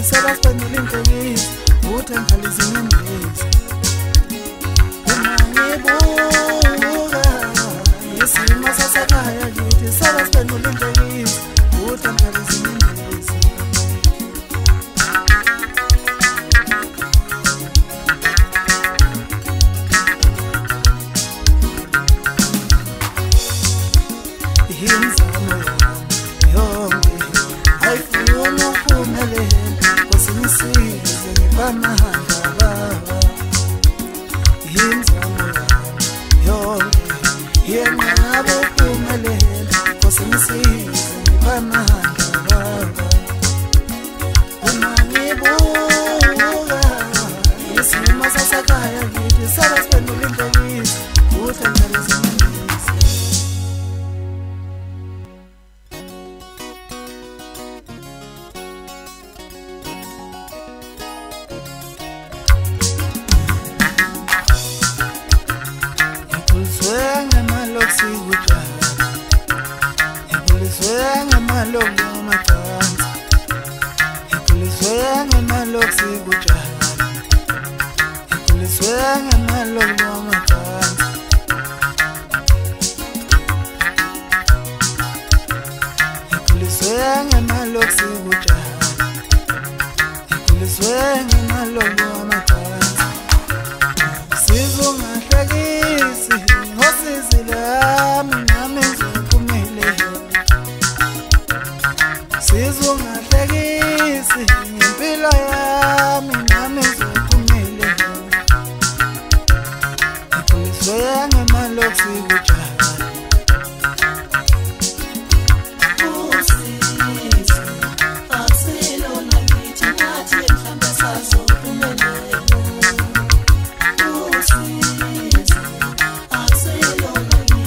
ngithi sebasiphendula inhlekisi uthi ngikhali zinyembezi uma ngibuka isimo sasekhaya ngithi sebasiphendula inhlekisi uthi ngikhali zinyembezi imizamo yonke ayifuna ukuphumelela kosinisize ngibanahanda baba imizamo yonke yenqaba ukuphumelela kosinisize ngibanahanda baba uma ngibuka isimo sasekhaya ngithi sebasiphendula inhlekisi uthi ngikhali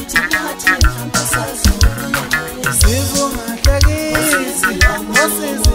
This is